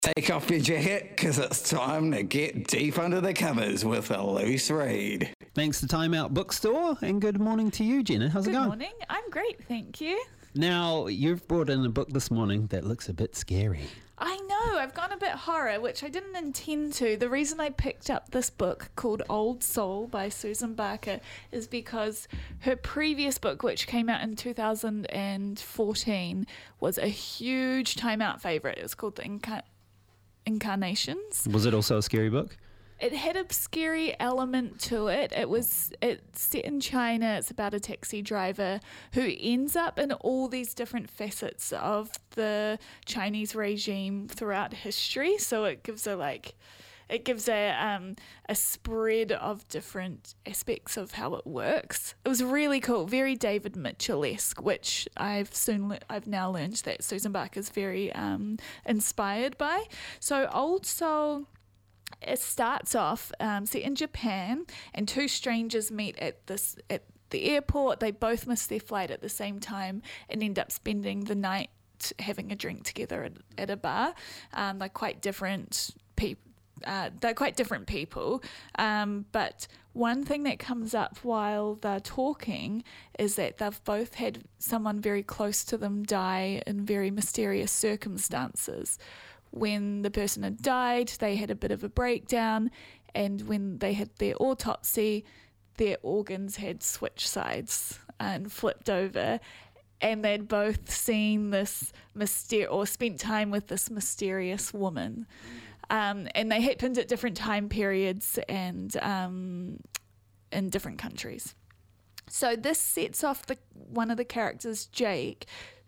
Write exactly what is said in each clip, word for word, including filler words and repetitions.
Take off your jacket, because it's time to get deep under the covers with a loose read. Thanks to Time Out Bookstore, and good morning to you, Jenna. How's Good it going? morning. I'm great, thank you. Now, you've brought in a book this morning that looks a bit scary. I know, I've gone a bit horror, which I didn't intend to. The reason I picked up this book called Old Soul by Susan Barker is because her previous book, which came out in two thousand fourteen, was a huge Time Out favourite. It was called The Inca- Incarnations. Was it also a scary book? It had a scary element to it. It was it's set in China. It's about a taxi driver who ends up in all these different facets of the Chinese regime throughout history. So it gives a like, it gives a um a spread of different aspects of how it works. It was really cool, very David Mitchell-esque, which I've soon le- I've now learned that Susan Barker is very um inspired by. So Old Soul. It starts off um, set in Japan, and two strangers meet at this at the airport. They both miss their flight at the same time and end up spending the night having a drink together at, at a bar. Um, they're quite different people. Uh, they're quite different people, um, but one thing that comes up while they're talking is that they've both had someone very close to them die in very mysterious circumstances. When the person had died, they had a bit of a breakdown, and when they had their autopsy, their organs had switched sides and flipped over, and they'd both seen this myster- or spent time with this mysterious woman. Um, and they happened at different time periods and um, in different countries. So this sets off the one of the characters, Jake,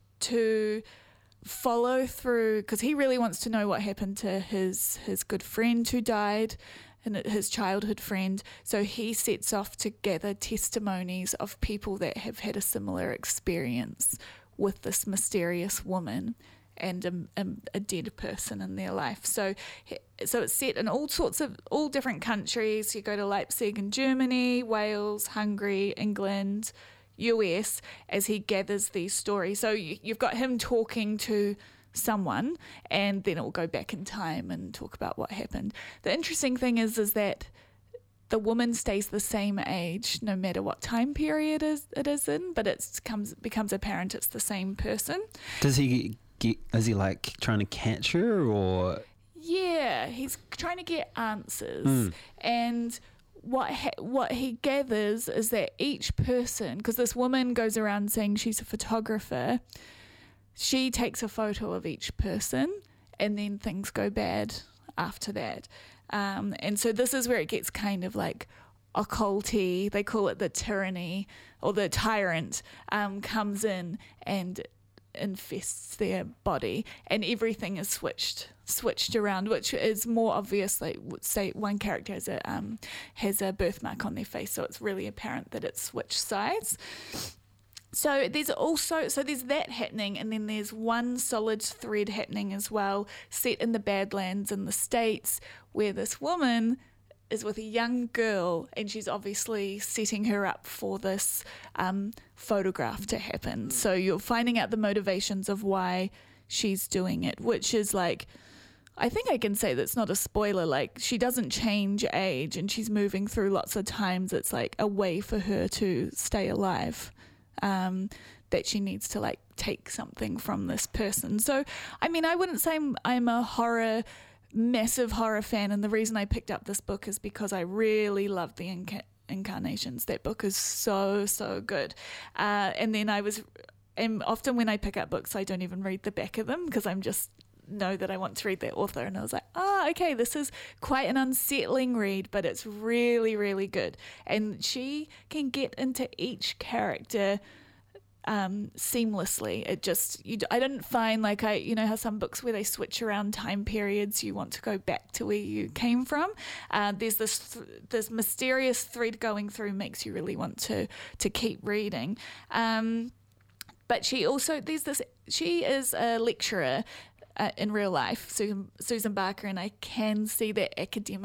to follow through, because he really wants to know what happened to his his good friend who died, and his childhood friend. So he sets off to gather testimonies of people that have had a similar experience with this mysterious woman and a, a, a dead person in their life. So so it's set in all sorts of all different countries. You go to Leipzig in Germany, Wales, Hungary, England, U S, as he gathers these stories. So you, you've got him talking to someone, and then it will go back in time and talk about what happened. The interesting thing is is that the woman stays the same age no matter what time period is, it is in, but it comes becomes apparent it's the same person. Does he get, is he like trying to catch her, or? Yeah, he's trying to get answers. Mm. And What ha- what he gathers is that each person, because this woman goes around saying she's a photographer, she takes a photo of each person, and then things go bad after that. Um, and so this is where it gets kind of like occulty. They call it the tyranny, or the tyrant um, comes in and infests their body, and everything is switched switched around, which is more obvious. Like, say one character has a um has a birthmark on their face, so it's really apparent that it's switched sides. So there's also so there's that happening, and then there's one solid thread happening as well, set in the Badlands in the States, where this woman is with a young girl, and she's obviously setting her up for this um, photograph to happen. So you're finding out the motivations of why she's doing it, which is like, I think I can say that's not a spoiler. Like, she doesn't change age, and she's moving through lots of times. It's like a way for her to stay alive, um, that she needs to like take something from this person. So, I mean, I wouldn't say I'm, I'm a horror massive horror fan, and the reason I picked up this book is because I really love the Inca- Incarnations. That book is so so good. Uh, and then I was, and often when I pick up books, I don't even read the back of them because I'm just know that I want to read the author. And I was like, oh, okay, this is quite an unsettling read, but it's really really good. And she can get into each character Um, seamlessly. It just, you, I didn't find like I, you know how some books where they switch around time periods, you want to go back to where you came from. Uh, there's this th- this mysterious thread going through, makes you really want to to keep reading. Um, but she also, there's this, she is a lecturer uh, in real life, Susan, Susan Barker, and I can see that academic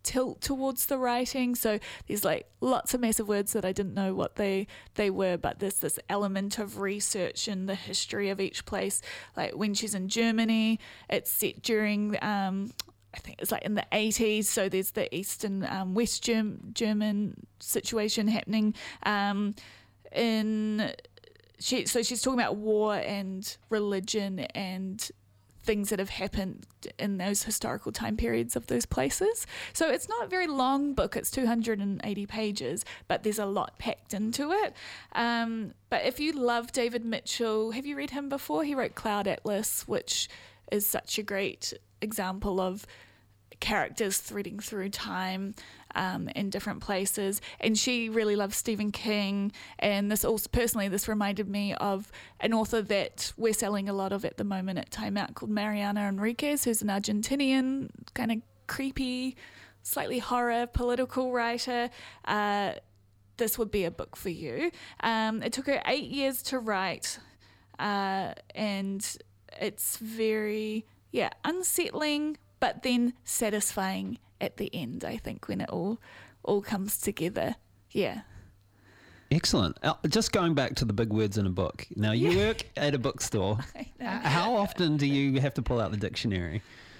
tilt towards the writing. So there's like lots of massive words that I didn't know what they they were, but there's this element of research in the history of each place. Like when she's in Germany, it's set during um I think it's like in the eighties, so there's the Eastern um, West Germ- German situation happening. Um, in she, so she's talking about war and religion and things that have happened in those historical time periods of those places. So it's not a very long book. It's two hundred eighty pages, but there's a lot packed into it. Um, but if you love David Mitchell, have you read him before? He wrote Cloud Atlas, which is such a great example of characters threading through time um, in different places. And she really loves Stephen King, and this also personally this reminded me of an author that we're selling a lot of at the moment at Time Out called Mariana Enriquez, who's an Argentinian kind of creepy, slightly horror political writer. Uh, this would be a book for you. Um, it took her eight years to write, uh, and it's very yeah unsettling, but then satisfying at the end, I think, when it all all comes together. Yeah. Excellent. Uh, Just going back to the big words in a book. Now, you work at a bookstore. I know. Uh, How often do you have to pull out the dictionary?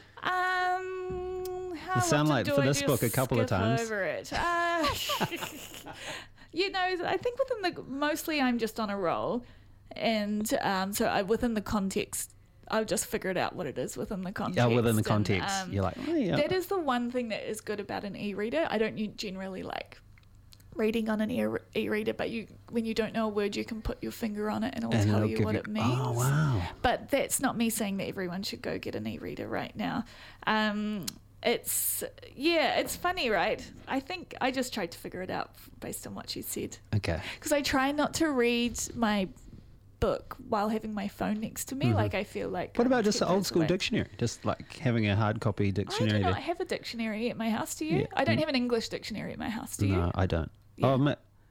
Um, how It sound often like do for I this just book a couple of skip times. over it? Uh, you know, I think within the mostly I'm just on a roll, and um, so I, within the context, I'll just figure it out what it is within the context. Yeah, within the and, context. um, You're like, oh, yeah. That is the one thing that is good about an e-reader. I don't u- generally like reading on an e- e-reader, but you when you don't know a word, you can put your finger on it and it will And tell it'll you give what you- it means. Oh, wow. But that's not me saying that everyone should go get an e-reader right now. Um, it's, yeah, it's funny, right? I think I just tried to figure it out based on what she said. Okay. Because I try not to read my book while having my phone next to me. Mhm. Like I feel like... What um, about just keep the old those school away. dictionary? Just like having a hard copy I dictionary do not there? have a dictionary at my house, do you? Yeah. I don't Mm. have an English dictionary at my house, do you? No, I don't. Yeah. Oh, ma-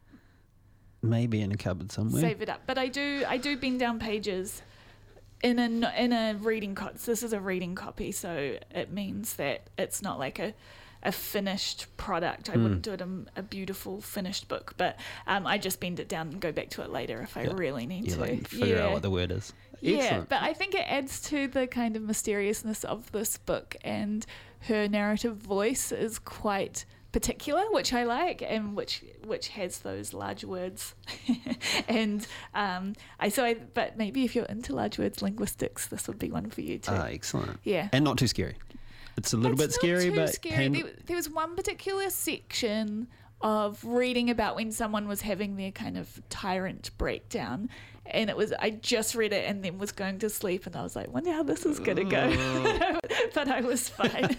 maybe in a cupboard somewhere. Save it up. But I do I do bend down pages in a no- in a reading copy. This is a reading copy, so it means that it's not like a a finished product. I Mm. wouldn't do it in a beautiful finished book, but um, I just bend it down and go back to it later if I Yeah. really need You to. like figure yeah. out what the word is. Yeah, Excellent. but I think it adds to the kind of mysteriousness of this book, and her narrative voice is quite particular, which I like, and which which has those large words. and um, I so I but maybe if you're into large words linguistics, this would be one for you too. Ah, excellent. yeah. And not too scary. It's a little It's bit scary, not too but scary. hand- There, there was one particular section of reading about when someone was having their kind of tyrant breakdown, and it was I just read it and then was going to sleep, and I was like, wonder how this is gonna go. But I was fine.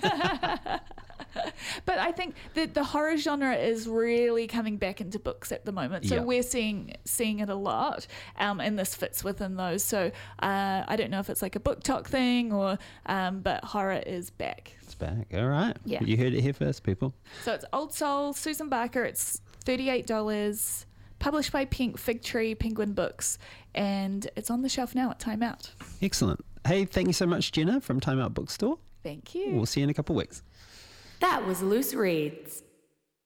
But I think that the horror genre is really coming back into books at the moment. So Yeah. we're seeing seeing it a lot, um, and this fits within those. So uh, I don't know if it's like a book talk thing or, um, but horror is back. it's back. All right. Yeah. You heard it here first, people. So it's Old Soul, Susan Barker. It's thirty-eight dollars, published by Pink Fig Tree Penguin Books, and it's on the shelf now at Time Out. Excellent. Hey, thank you so much, Jenna from Time Out Bookstore. Thank you. We'll see you in a couple of weeks. That was Loose Reads.